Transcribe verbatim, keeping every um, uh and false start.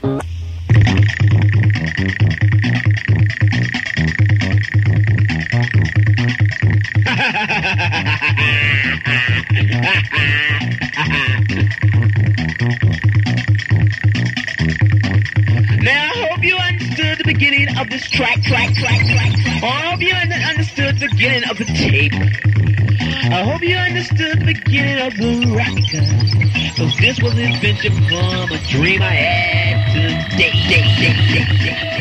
Now I hope you understood the beginning of this track, track, track, track, track. I hope you un- understood the beginning of the tape. I hope you understood the beginning of the record. Cause this was an adventure from a dream I had today. Day, day, day, day.